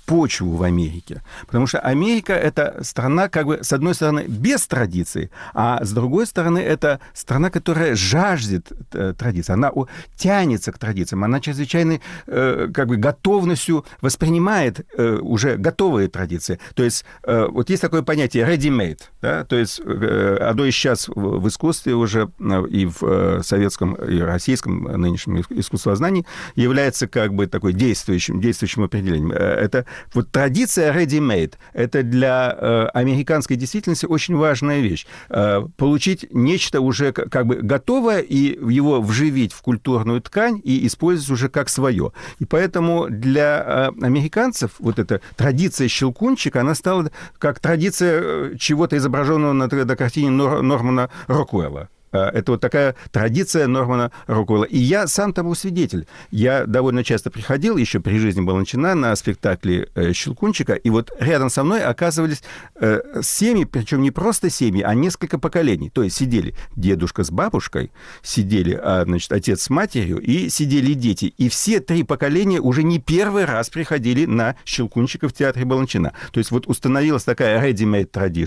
почву в Америке. Потому что Америка – это страна, как бы, с одной стороны, без традиций, а с другой стороны, это страна, которая жаждет традиций. Она тянется к традициям. Она чрезвычайной как бы, готовностью воспринимает уже готовые традиции. То есть вот есть такое понятие ready-made. Да? То есть оно и сейчас в искусстве уже и в советском, и российском нынешнем искусствознании является как бы такой действующим определением. Это вот традиция ready-made. Это для американской действительности очень важная вещь. Получить нечто уже как бы готовое и его вживить в культурную ткань и использовать уже как свое. И поэтому для американцев вот эта традиция щелкунчика, она стала как традиция чего-то изображенного на картине Нормана Роквелла. Это вот такая традиция Нормана Роквелла. И я сам тому свидетель. Я довольно часто приходил, еще при жизни Баланчина, на спектакли «Щелкунчика», и вот рядом со мной оказывались семьи, причем не просто семьи, а несколько поколений. То есть сидели дедушка с бабушкой, сидели, значит, отец с матерью, и сидели дети. И все три поколения уже не первый раз приходили на «Щелкунчика» в театре Баланчина. То есть вот установилась такая ready-made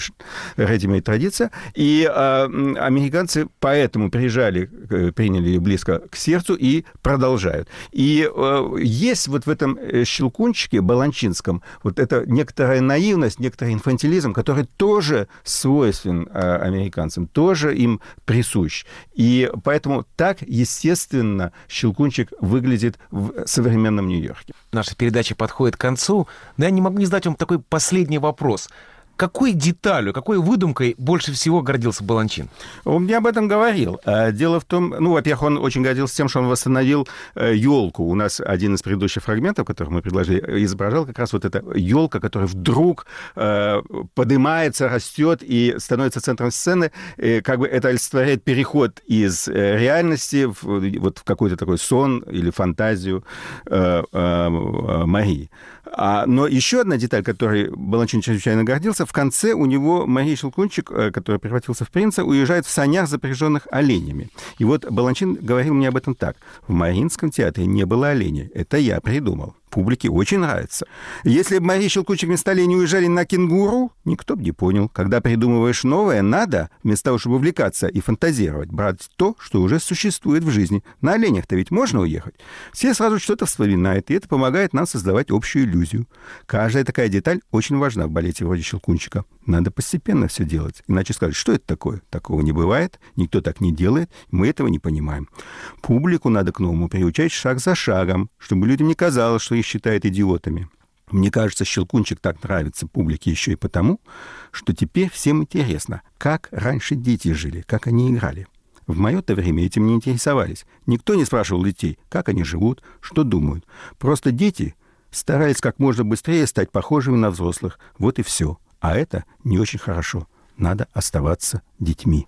традиция, и американцы поэтому приняли ее близко к сердцу и продолжают. И есть вот в этом «Щелкунчике» баланчинском вот эта некоторая наивность, некоторый инфантилизм, который тоже свойствен американцам, тоже им присущ. И поэтому так, естественно, «Щелкунчик» выглядит в современном Нью-Йорке. Наша передача подходит к концу, но я не могу не задать вам такой последний вопрос. Какой деталью, какой выдумкой больше всего гордился Баланчин? Он мне об этом говорил. Дело в том, во-первых, он очень гордился тем, что он восстановил елку. У нас один из предыдущих фрагментов, который мы предложили, изображал как раз вот эта елка, которая вдруг поднимается, растет и становится центром сцены. Как бы это олицетворяет переход из реальности в какой-то такой сон или фантазию Марии. Но еще одна деталь, которой Баланчин чрезвычайно гордился, в конце у него Мария Щелкунчик, который превратился в принца, уезжает в санях, запряженных оленями. И вот Баланчин говорил мне об этом так. В Мариинском театре не было оленей. Это я придумал. Публике очень нравится. Если бы Мария Щелкунчик вместо оленей уезжали на кенгуру, никто бы не понял. Когда придумываешь новое, надо, вместо того, чтобы увлекаться и фантазировать, брать то, что уже существует в жизни. На оленях-то ведь можно уехать. Все сразу что-то вспоминают, и это помогает нам создавать общую иллюзию. Каждая такая деталь очень важна в балете вроде «Щелкунчика». Надо постепенно все делать. Иначе сказать, что это такое? Такого не бывает, никто так не делает, мы этого не понимаем. Публику надо к новому приучать шаг за шагом, чтобы людям не казалось, что их считают идиотами. Мне кажется, «Щелкунчик» так нравится публике еще и потому, что теперь всем интересно, как раньше дети жили, как они играли. В мое-то время этим не интересовались. Никто не спрашивал детей, как они живут, что думают. Просто дети старались как можно быстрее стать похожими на взрослых. Вот и все. А это не очень хорошо. Надо оставаться детьми.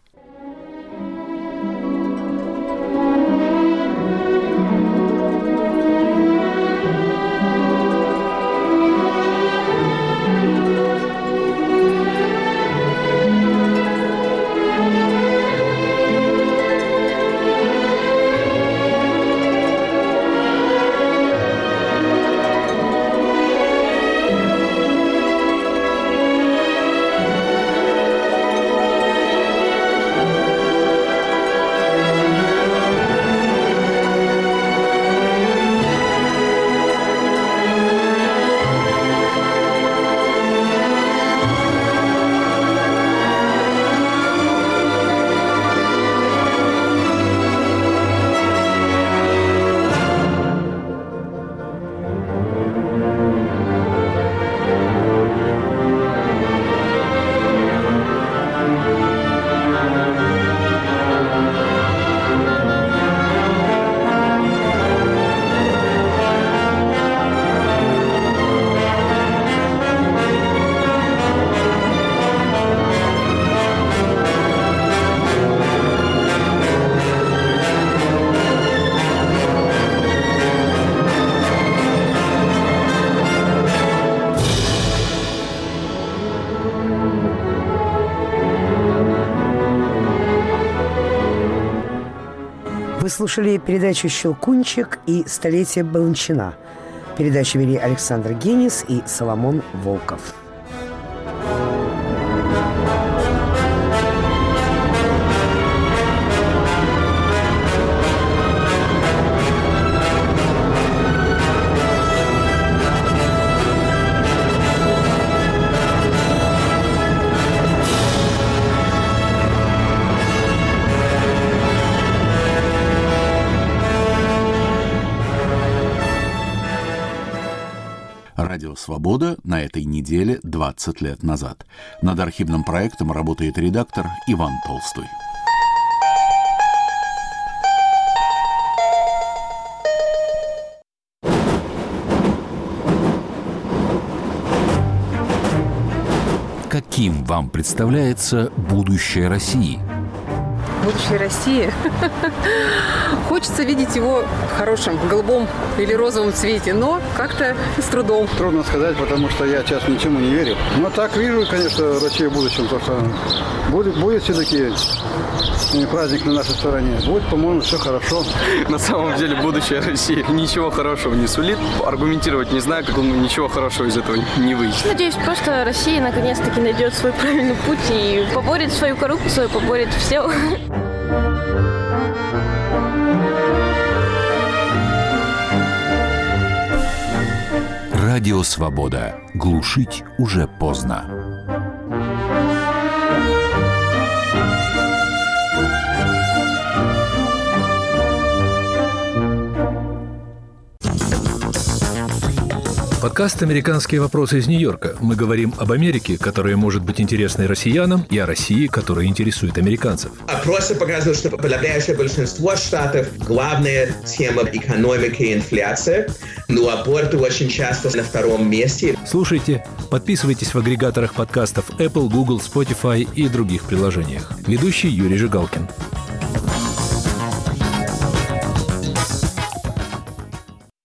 Вы слушали передачу «Щелкунчик» и «Столетие Баланчина». Передачу вели Александр Генис и Соломон Волков. Радио «Свобода» на этой неделе 20 лет назад. Над архивным проектом работает редактор Иван Толстой. Каким вам представляется будущее России? Будущее России. Хочется видеть его в хорошем, голубом или розовом цвете, но как-то с трудом. Трудно сказать, потому что я сейчас ничему не верю. Но так вижу, конечно, Россию в будущем, то что будет все-таки праздник на нашей стороне. Будет, по-моему, все хорошо. На самом деле будущее России ничего хорошего не сулит. Аргументировать не знаю, как ничего хорошего из этого не выйдет. Надеюсь, просто Россия наконец-таки найдет свой правильный путь и поборет свою коррупцию, поборет все. Радио «Свобода». Глушить уже поздно. Подкаст «Американские вопросы» из Нью-Йорка. Мы говорим об Америке, которая может быть интересной россиянам, и о России, которая интересует американцев. Опросы показывают, что подавляющее большинство штатов главная тема экономики и инфляция, но аборты очень часто на втором месте. Слушайте, подписывайтесь в агрегаторах подкастов Apple, Google, Spotify и других приложениях. Ведущий Юрий Жигалкин.